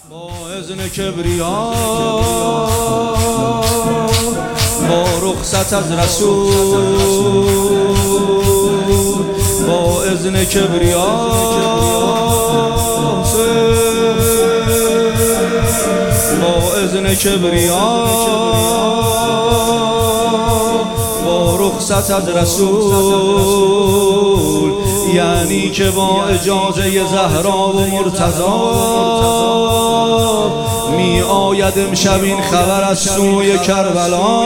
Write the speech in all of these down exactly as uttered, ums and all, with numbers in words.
با اذن کبریا، با رخصت از رسول، با اذن کبریا، با اذن کبریا، با رخصت از رسول، یعنی که با اجازه زهرا و مرتضی می آید امشب این خبر از سوی کربلا.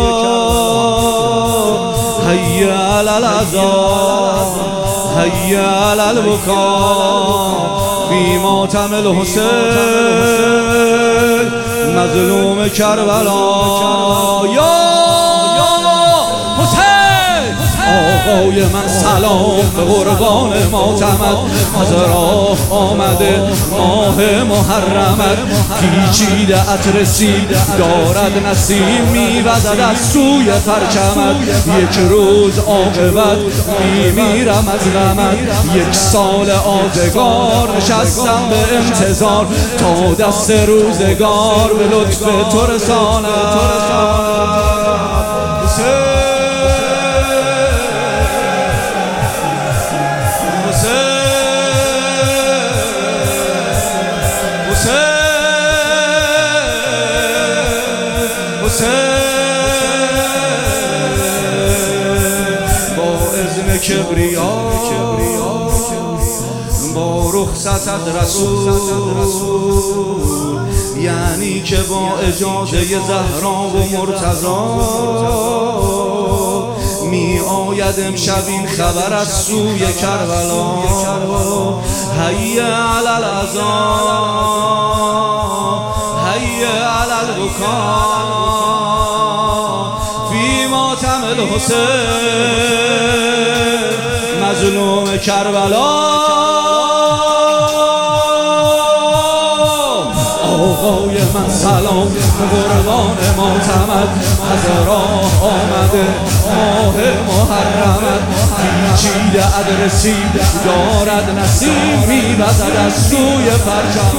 حی علی العزا، حی علی البکا، فی ماتم الحسین مظلوم کربلا. یا آقای من سلام به قربان ماتمت، از راه آمده ماه محرمت، پیچیده عطر سیب دارد نسیم میوزد از سوی پرچمت. یک روز عاقبت میمیرم از غمت، یک سال آزگار نشستم به انتظار تا دست روزگار به لطف تو رساند. با اذن کبریا، با رخصت از رسول، یعنی که با اجازه زهرا و مرتضی می آید امشب این خبر از سوی کربلا. حی علی العزا، حی علی البکا، فی ماتم الحسین مظلوم کربلا. آقای من سلام به قربان ماتمت، از راه آمده ماه محرمت، پیچیده عطر سیب دارد نسیم میوزد از سوی پرچم.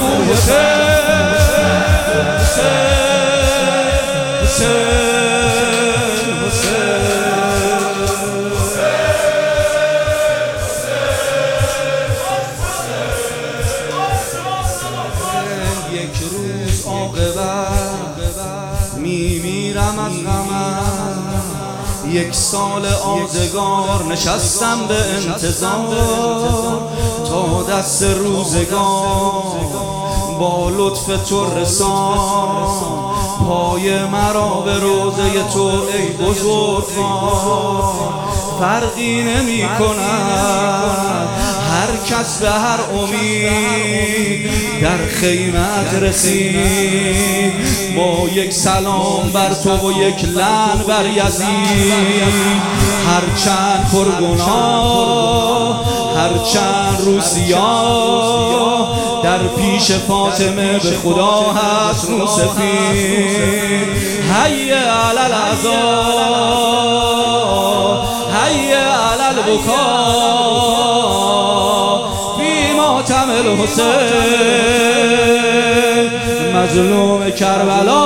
یک روز عاقبت میمیرم از غمت، یک سال آزگار نشستم به انتظار تا دست روزگار با لطف تو رسان پای مرا به روضه تو ای بزرگوار. فرقی نمی کند هر کس به هر امید در خیمت رسید، با یک سلام بر تو و یک لعن بر یزید. هرچند پرگناه، هرچند روسیا، در پیش فاطمه به خدا هست رو سفید. حی علی العزا، حی علی البکا، فی ماتم الحسین مظلوم کربلا.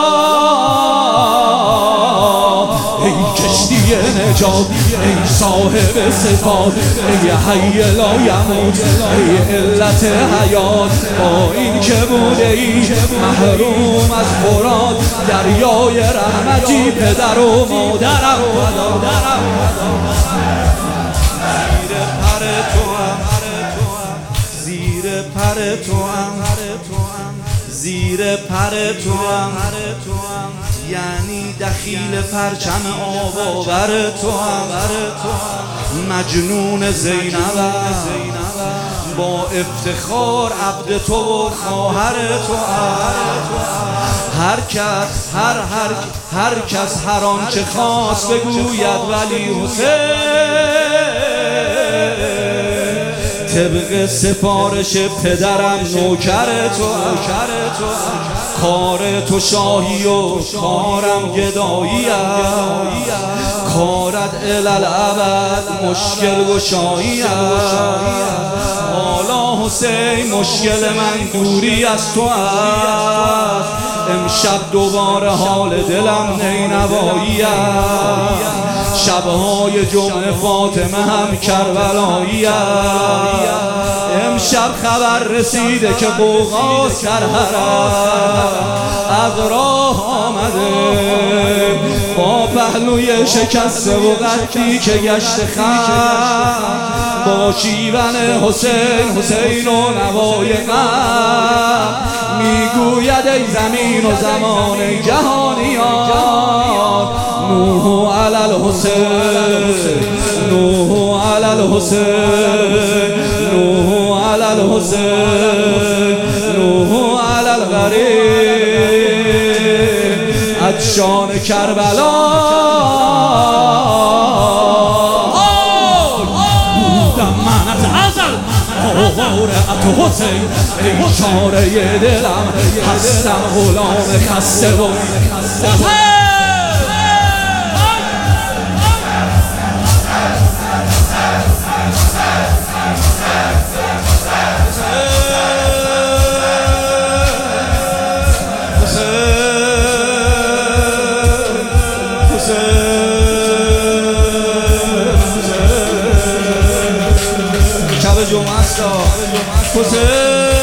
ای کشتی نجات، ای صاحب صفات، ای حی لا یموت، ای علت حیات، با این که بوده ای محروم از مراد، دریای رحمتی پدر و مادرم زیر پر تو هم، زیر پر تو هم، یعنی دخیل پرچم آباور تو هم. مجنون زینبم با افتخار عبد تو و خواهر تو هم. هر کس هر هر هر کس هر آنچه خواست بگوید ولی حسین طبق سفارش پدرم نوکر تو. کار تو شاهی و کارم گدایی، کارت الالعبد مشکل گشایی. حالا حسین مشکل من دوری از تو است. امشب دوباره حال دلم نینوایی است. شبهای جمعه فاطمه هم کربلایی است. امشب خبر رسیده که قوقا سرهرم از راه آمده با پهلوی شکسته و قدی که گشت خم با شیون حسین حسین و نوای غم میگوید ای زمین و زمان ای جهانیان نوح علی الحسین نوح علی الحسین نوح علی الحسین نوح علی الغریب عطشان کربلا بودم من از ازل آوارت حسین ای چاره دلم هستم غلام خسته و شب جمعه است حسین